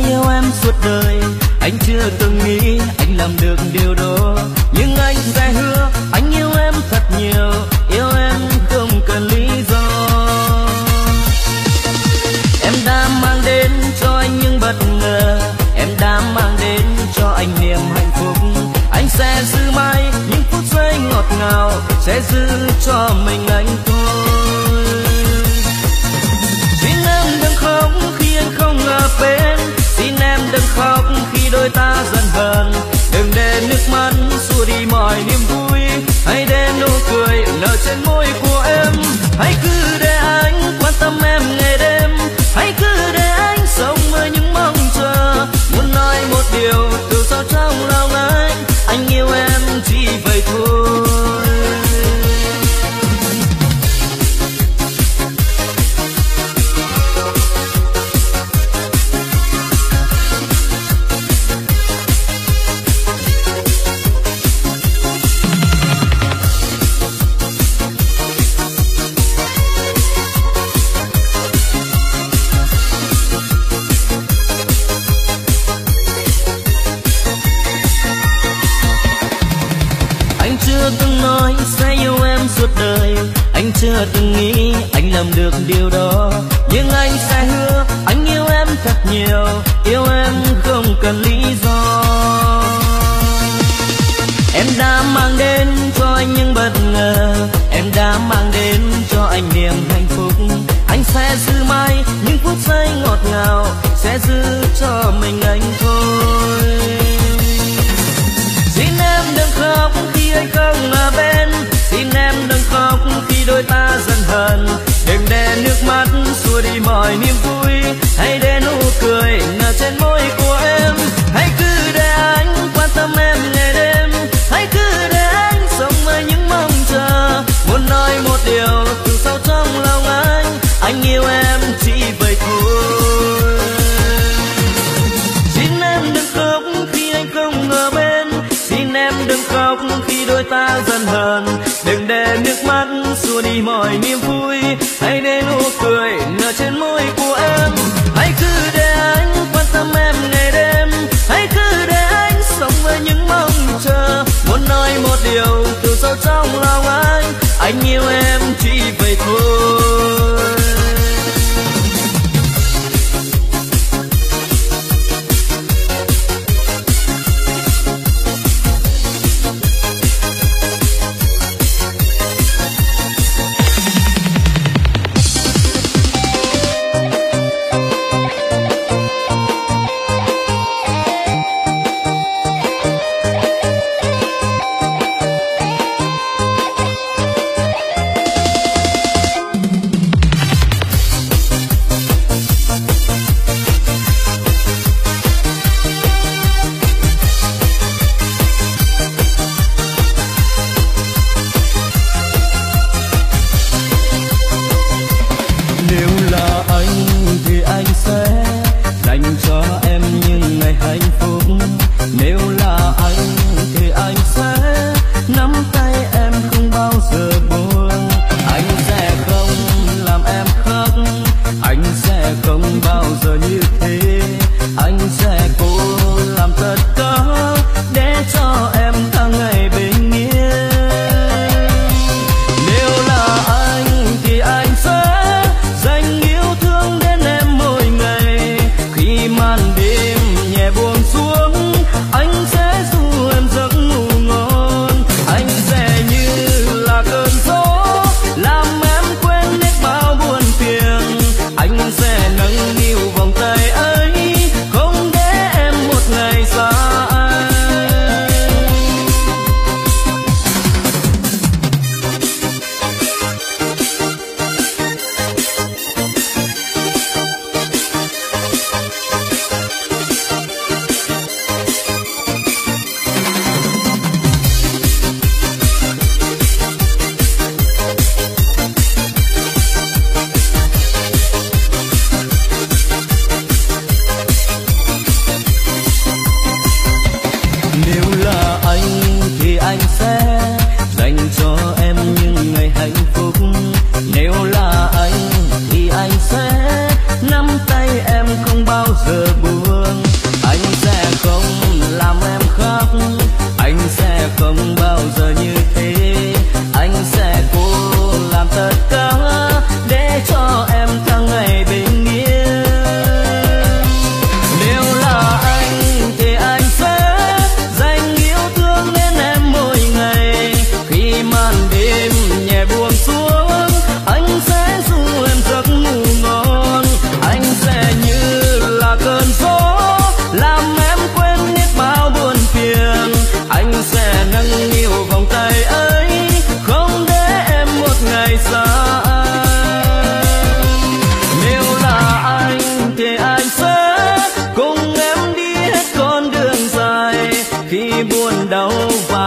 yêu em suốt đời. Anh chưa từng nghĩ anh làm được điều đó, nhưng anh sẽ hứa anh yêu em thật nhiều, yêu em không cần lý do. Em đã mang đến cho anh những bất ngờ, em đã mang đến cho anh niềm hạnh phúc. Anh sẽ giữ mãi những phút giây ngọt ngào, sẽ giữ cho mình anh thôi. Xin em đừng khóc khi anh không ở bên, xin em đừng khóc khi đôi ta dần hờn. Đừng để nước mắt xua đi mọi niềm vui, hãy để nụ cười nở trên môi của em. Hãy cứ để anh quan tâm em ngày đêm, hãy cứ để anh sống với những mong chờ. Muốn nói một điều từ sâu trong lòng anh yêu em chỉ vậy thôi. Suốt đời anh chưa từng nghĩ anh làm được điều đó, nhưng anh sẽ hứa anh yêu em thật nhiều, yêu em không cần lý do. Em đã mang đến cho anh những bất ngờ, em đã mang đến cho anh niềm hạnh phúc. Anh sẽ giữ mãi những phút giây ngọt ngào, sẽ giữ cho mình anh thôi. Xin em đừng khóc khi anh không ở bên, xin em đừng khóc khi đôi ta dần hờn. Đừng để nước mắt xua đi mọi niềm vui, hãy để nụ cười nở trên môi của em. Hãy cứ để anh quan tâm em ngày đêm, hãy cứ để anh sống với những mong chờ. Muốn nói một điều từ sâu trong lòng anh yêu em chỉ vậy thôi. Xin em đừng khóc khi anh không ở bên, xin em đừng khóc khi đôi ta dần hờn. Đừng để nước mắt xua đi mọi niềm vui, hãy để nụ cười nở trên môi của em. Hãy cứ để anh quan tâm em ngày đêm, hãy cứ để anh sống với những mong chờ. Muốn nói một điều từ sâu trong lòng anh yêu em chỉ vậy thôi.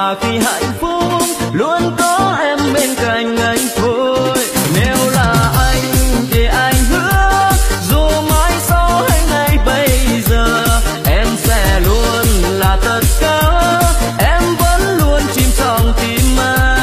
và khi hạnh phúc luôn có em bên cạnh anh thôi. Nếu là anh thì anh hứa dù mai sau hay ngay bây giờ em sẽ luôn là tất cả, em vẫn luôn chìm trong tim anh.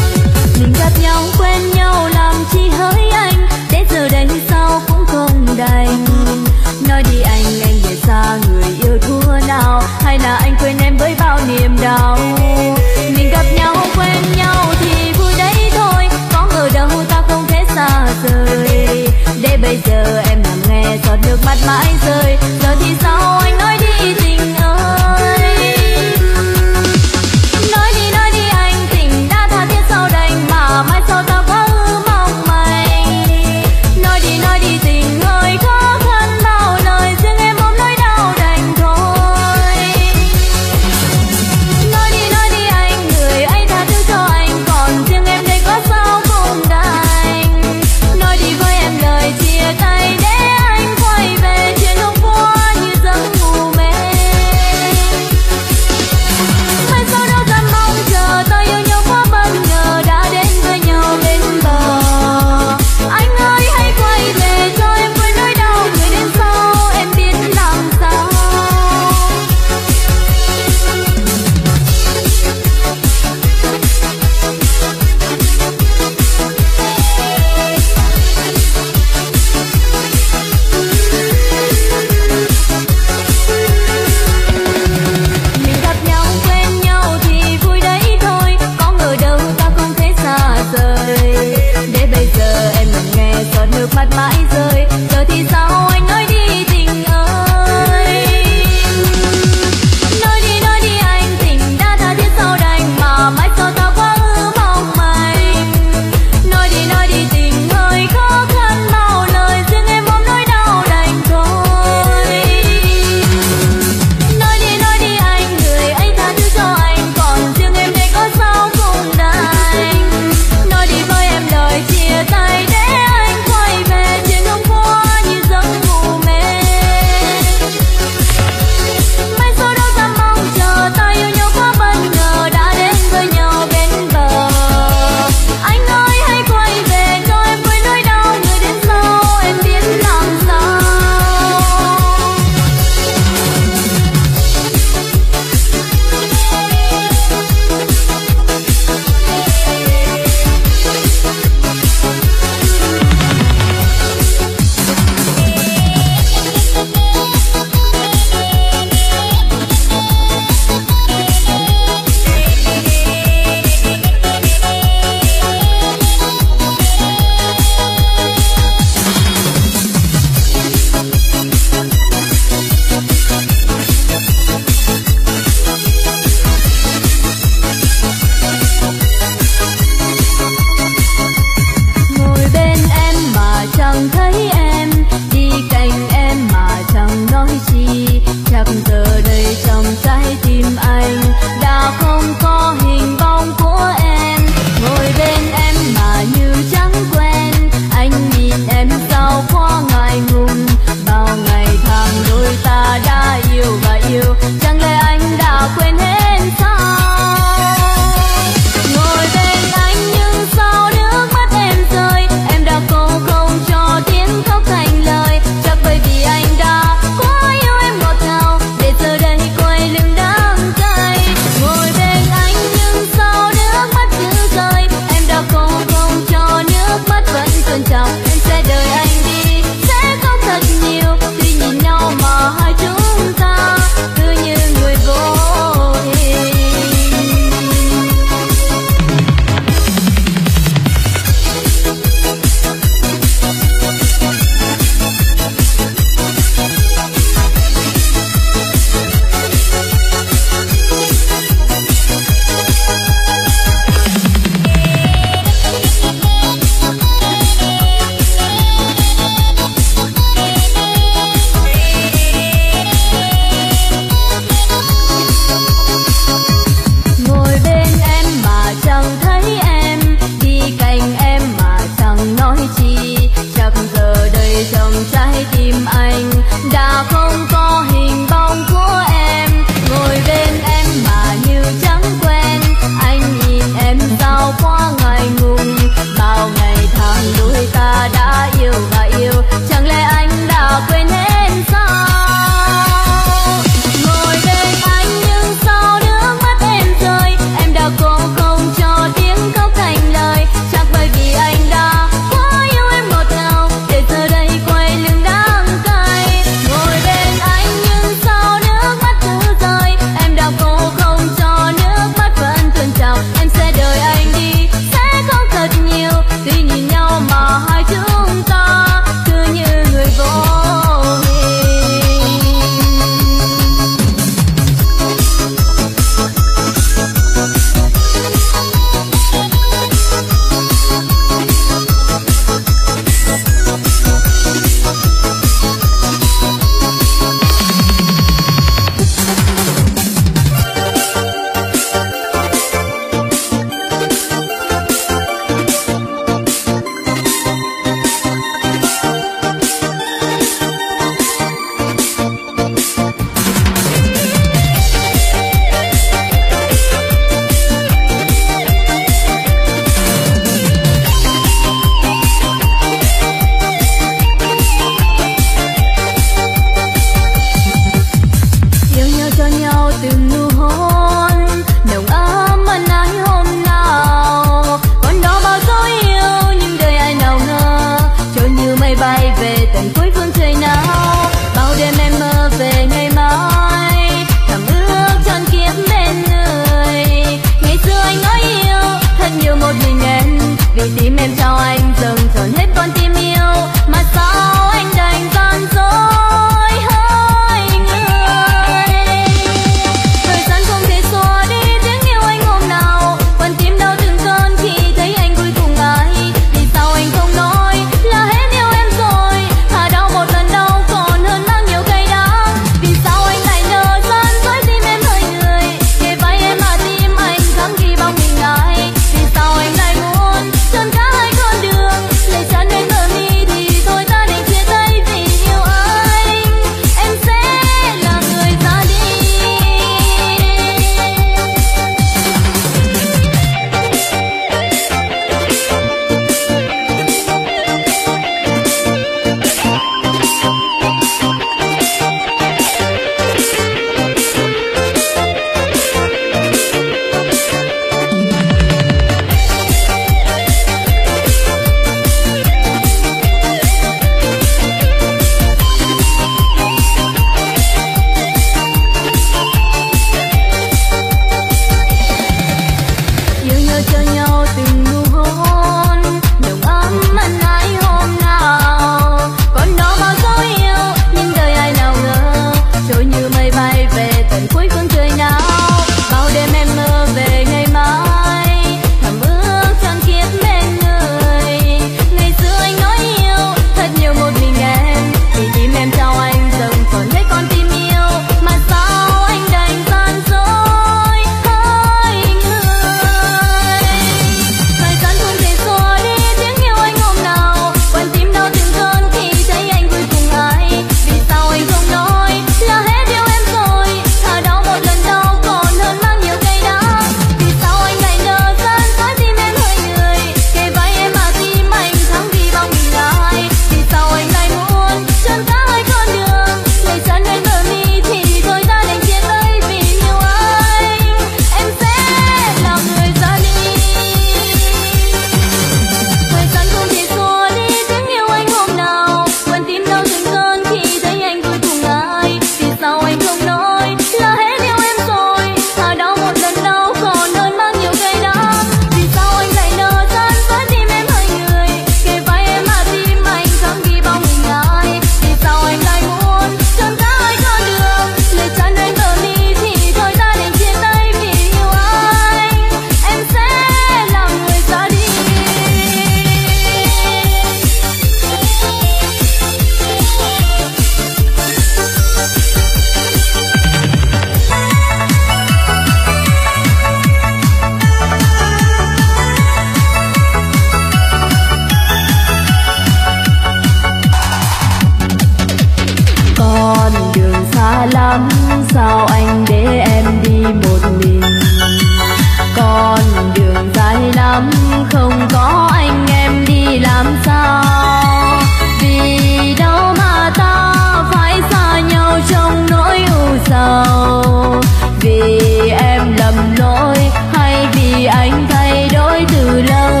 đường dài lắm không có anh em đi làm sao, vì đâu mà ta phải xa nhau trong nỗi u sầu, vì em lầm lỗi hay vì anh thay đổi từ lâu.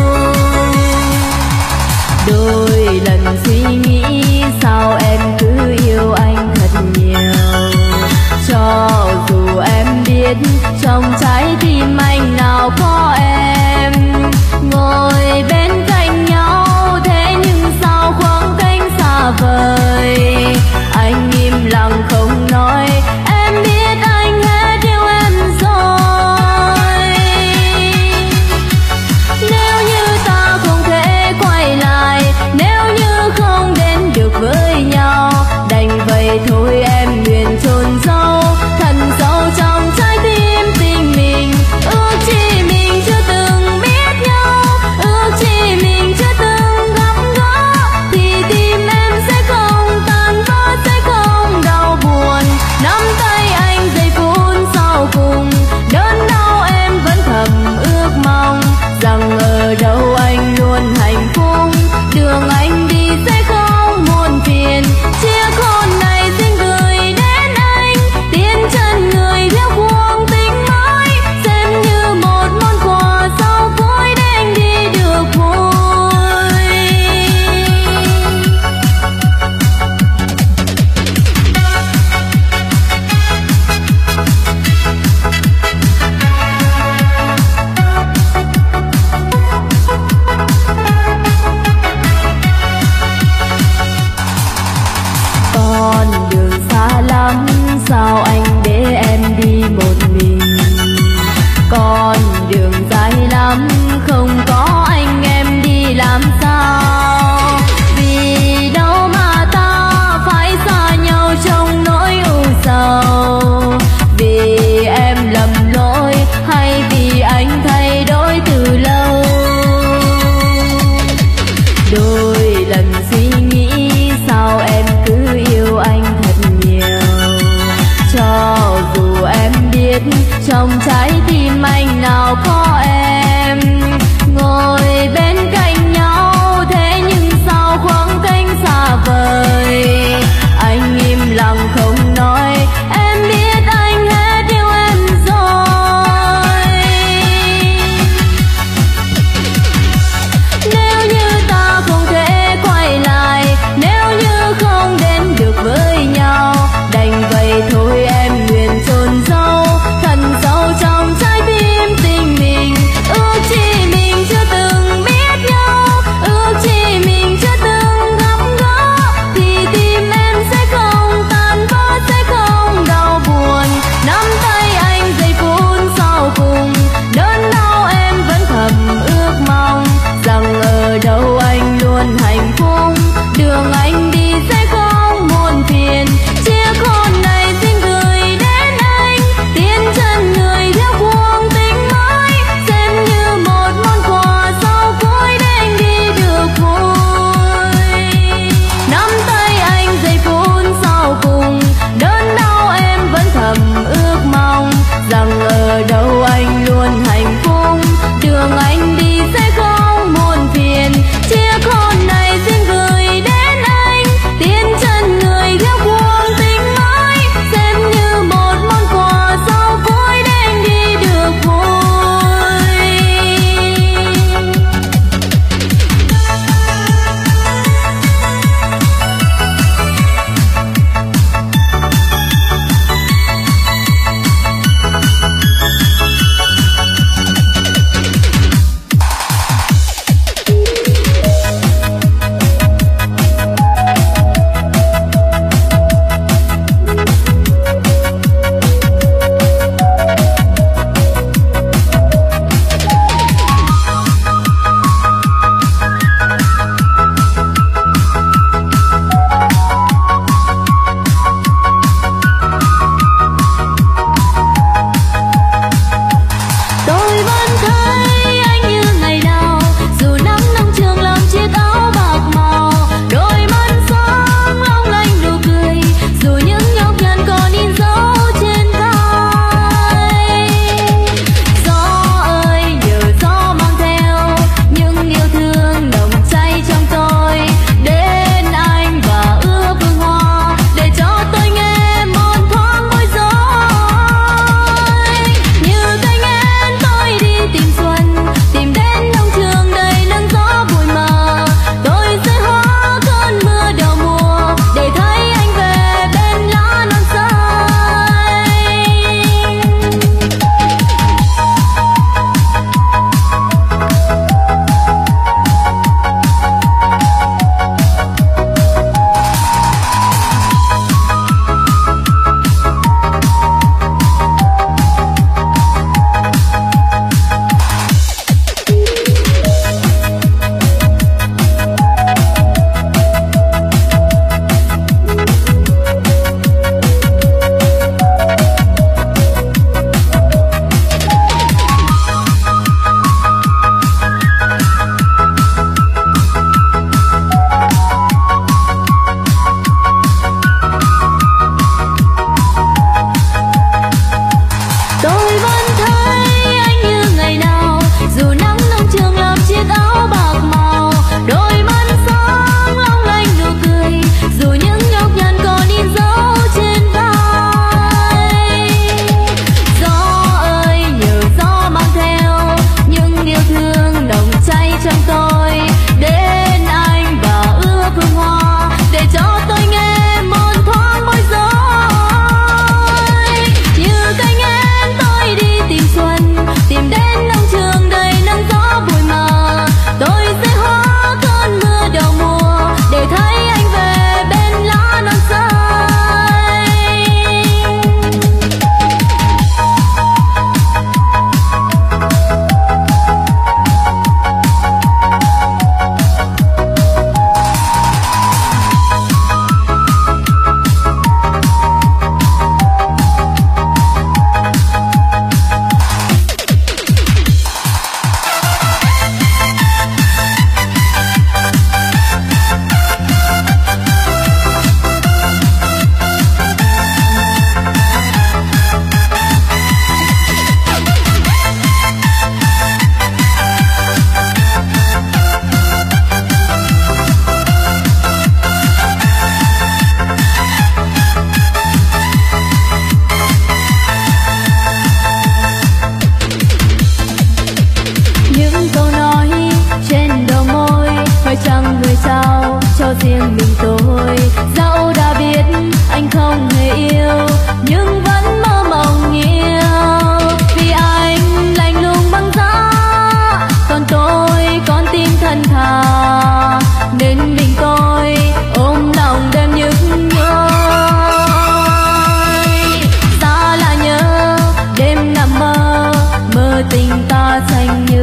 Đôi lần suy nghĩ sao em cứ yêu anh thật nhiều, cho dù em biết trong trái tim anh nào có em. Ngồi bên cạnh nhau thế nhưng sao khoảng cách xa vời, anh im lặng không nói, em biết anh hết yêu em rồi. Nếu như ta không thể quay lại, nếu như không đến được với nhau, đành vậy thôi em nguyện chôn sâu thật sâu trong trái tim tình mình. Ước chi mình chưa từng biết nhau, ước chi mình chưa từng gặp gỡ, thì tim em sẽ không tan vỡ, sẽ không đau buồn. Nắm tay anh giây phút sau cùng, đớn đau em vẫn thầm ước mong rằng ở đâu anh luôn hạnh phúc, đường anh đi sẽ không muộn phiền. Chiếc hôn này xin gửi đến anh, tiến chân người theo cuộc tình mới, xem như một món quà sau cuối để anh đi được vui. Con đường xa lắm sao anh để em đi một mình, con đường dài lắm không có anh em đi làm sao, vì đâu mà ta phải xa nhau trong nỗi u sầu, vì em lầm lỗi hay vì anh thay đổi từ lâu. Đôi lần suy nghĩ sao em cứ yêu anh thật nhiều, cho dù em biết trong trái tim anh nào có em. Ngồi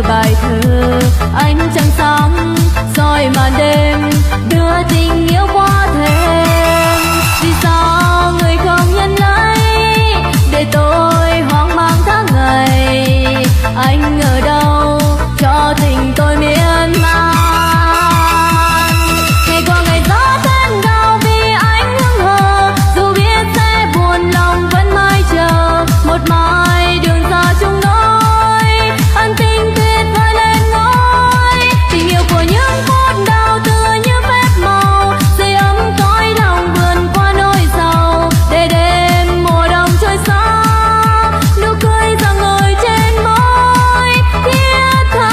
bài thơ ánh trăng sáng soi màn đêm đưa tình yêu qua thêm. Vì sao người không nhận lấy để tôi hoang mang tháng ngày, anh ở đâu cho tình tôi miên man. Ngày qua ngày gió thêm đau vì anh hững hờ, dù biết sẽ buồn lòng vẫn mãi chờ một mai đường xa chung đôi. Ân tình tuyệt vời lên ngôi, tình yêu của những phút đau tựa như phép màu, sưởi ấm cõi lòng vượt qua nỗi sầu. Để đêm mùa đông trôi xa, nụ cười rạng ngời trên môi thiết tha.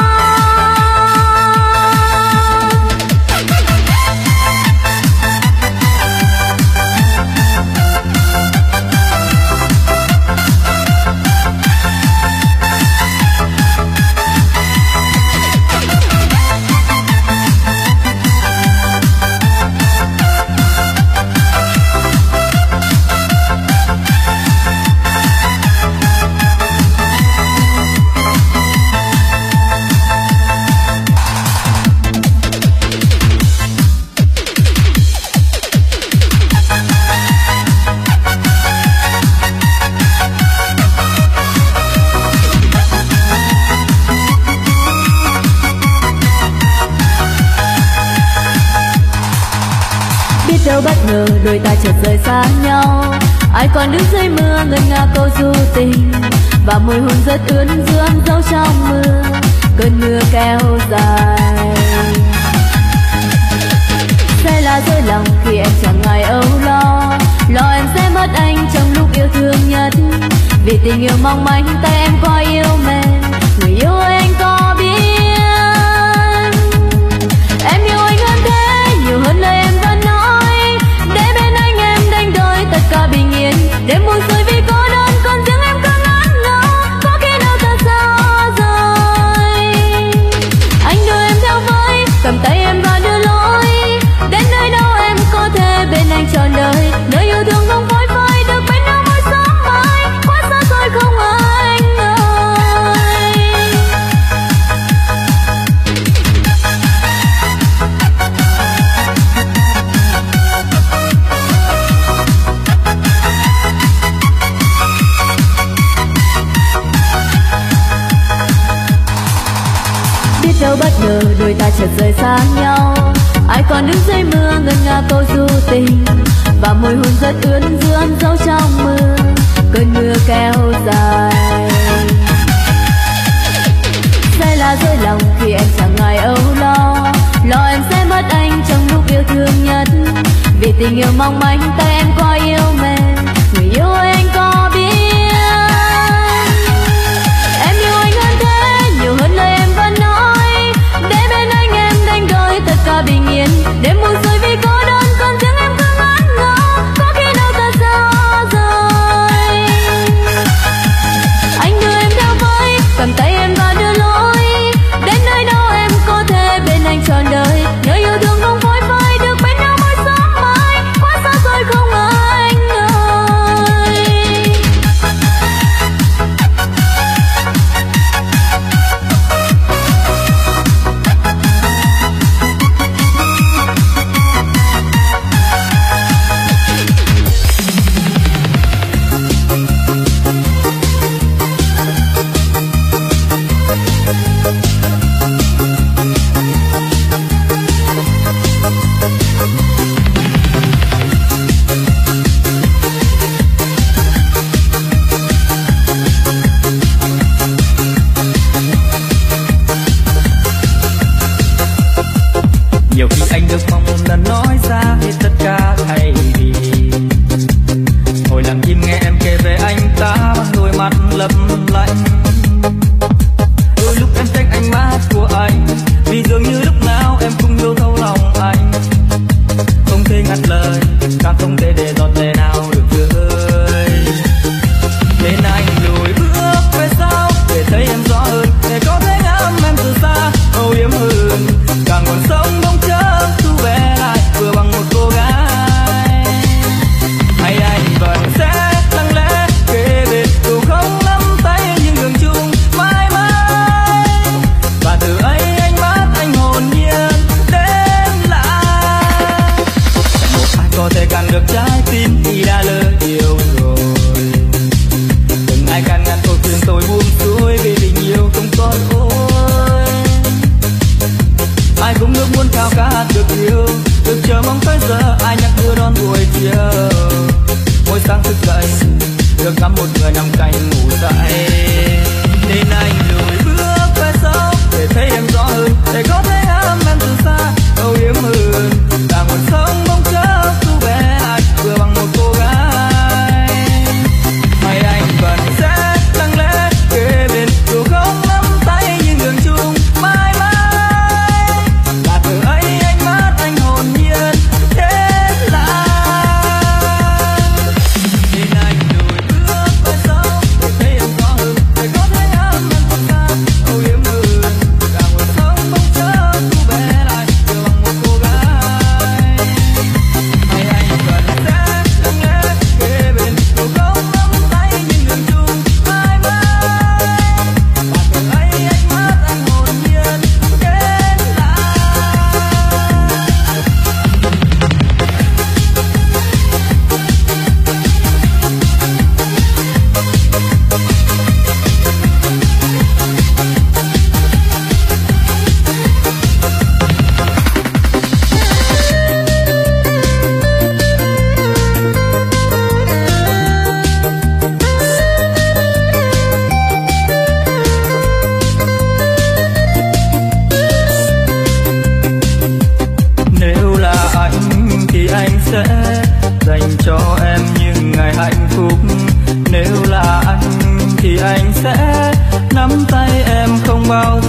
Đâu bất ngờ đôi ta chợt rời xa nhau, ai còn đứng dưới mưa ngân nga câu du tình, và môi hôn rất ướt giữa dấu trong mưa, cơn mưa kéo dài. Sẽ là dối lòng khi em chẳng ngại âu lo em sẽ mất anh trong lúc yêu thương nhất. Vì tình yêu mong manh tay em qua yêu mềm, người yêu anh có biết em yêu anh hơn thế, nhiều hơn lời em vẫn nói. Để bên anh em đánh đổi tất cả bình yên, đêm buồn xuôi vì cô đơn còn riêng em cứ ngẩn ngơ, có khi nào ta xa rời. Anh đưa em theo với, cầm tay em và đưa lối, đến nơi đâu em có thể bên anh trọn đời. Nơi yêu thương không phôi phai được bên nhau mỗi sáng mai, quá xa xôi không anh ơi. Biết đâu bất ngờ đôi ta chợt rời xa nhau, ai còn đứng dưới mưa ngân nga câu du tình, và môi hôn rất ướt giữa dấu trong mưa, cơn mưa kéo dài. Sẽ là dối lòng khi em chẳng ngại âu lo em sẽ mất anh trong lúc yêu thương nhất. Vì tình yêu mong manh tay em qua yêu mềm, người yêu anh có biết em yêu anh hơn thế, nhiều hơn lời em vẫn nói. Để bên anh em đánh đổi tất cả bình yên, đêm buồn xuôi vì cô đơn còn riêng em cứ ngẩn ngơ, có khi nào ta xa rời. Anh đưa em theo với, cầm tay em và đưa lối, đến nơi đâu em có thể bên anh trọn đời. Nơi yêu thương không phôi phai được bên nhau mỗi sáng mai, quá xa xôi không anh ơi.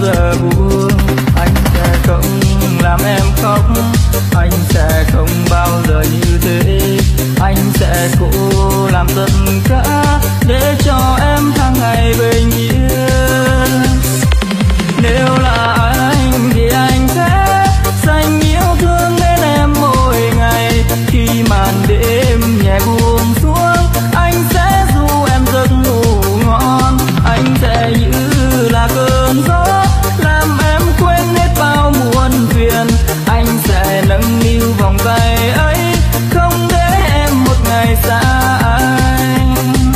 giờ buồn. Anh sẽ không làm em khóc, anh sẽ không bao giờ như thế. Anh sẽ cố làm tất cả để cho em tháng ngày bình yên. Nếu là anh thì anh sẽ dành yêu thương đến em mỗi ngày. Khi màn đêm nhẹ buông xuống, anh sẽ ru em giấc ngủ ngon. Anh sẽ như là cơn gió làm em quên hết bao muộn phiền. Anh sẽ nâng niu vòng tay ấy, không để em một ngày xa anh.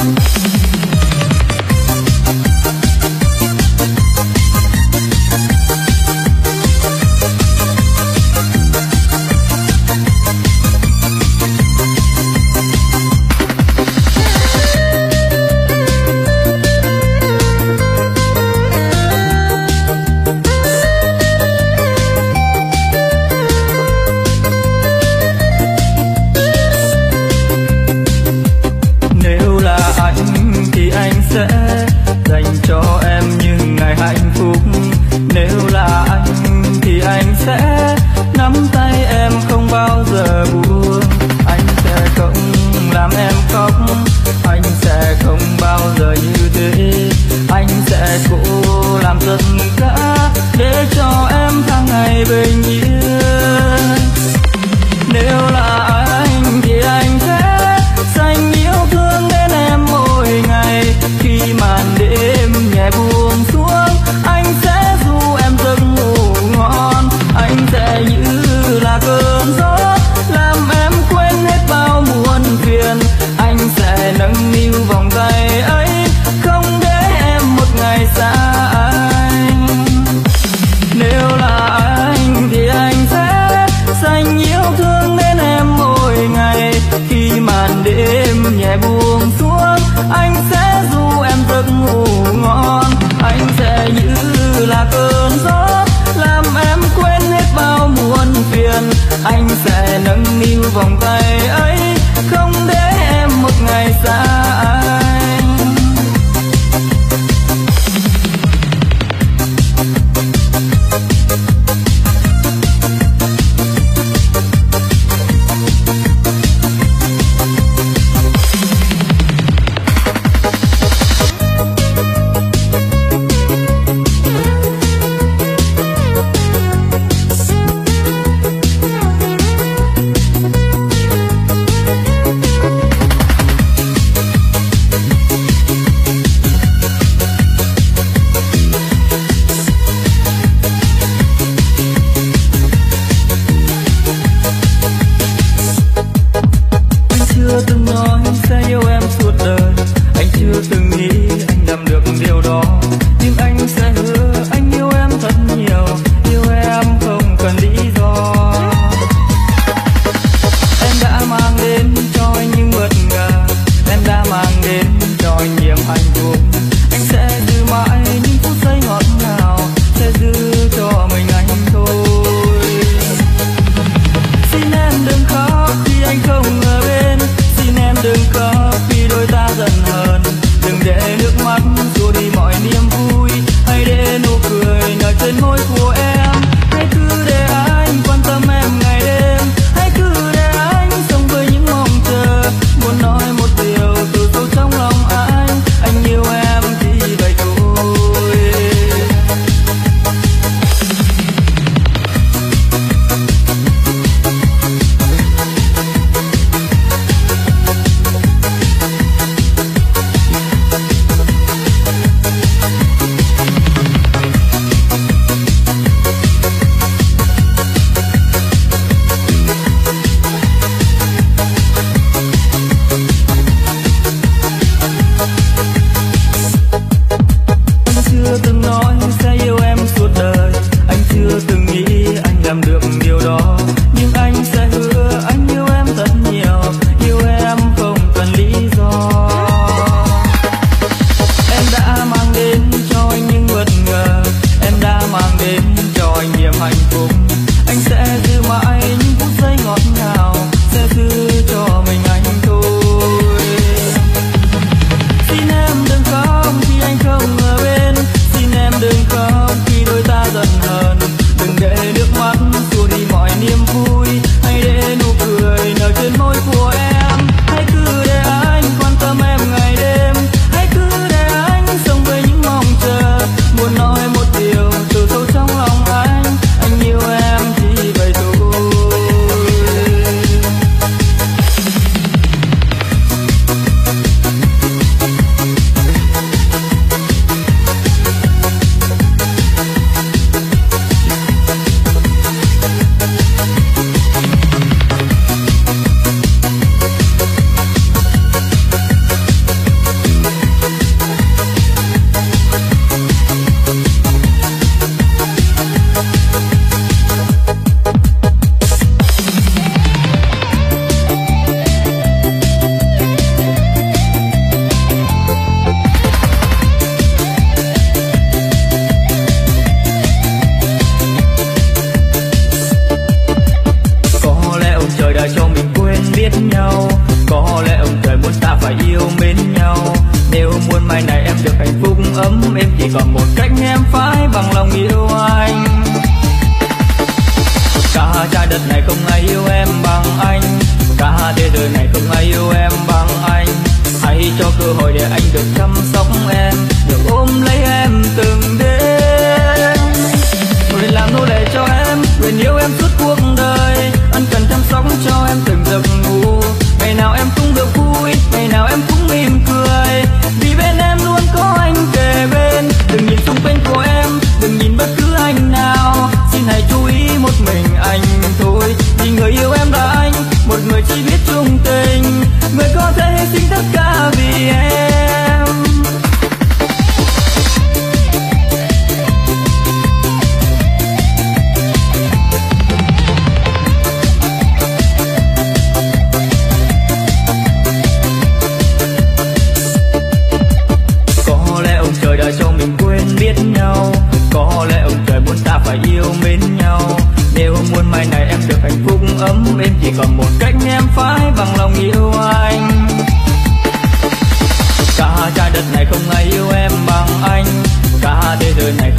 Sẽ dành cho em những ngày hạnh phúc. Nếu là anh thì anh sẽ nắm tay em không bao giờ buông. Anh sẽ không làm em khóc, anh sẽ không bao giờ như thế. Anh sẽ cố làm tất cả để cho em tháng ngày bình yên. Nếu là anh thì anh sẽ dành yêu thương đến em mỗi ngày. Khi màn đêm nhẹ buông xuống, anh sẽ ru em giấc ngủ ngon. Anh sẽ như là cơn gió làm em quên hết bao muộn phiền. Anh sẽ nâng niu vòng tay ấy, không để em một ngày xa anh. Nếu là anh thì anh sẽ dành yêu thương đến em mỗi ngày. Khi màn đêm nhẹ buông xuống, anh sẽ ru em giấc ngủ ngon. Anh sẽ như là cơn gió làm em quên hết bao muộn phiền. Anh sẽ nâng niu vòng tay ấy, không để em một ngày xa anh.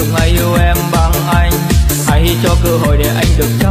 không ai yêu em bằng anh. Hãy cho cơ hội để anh được trao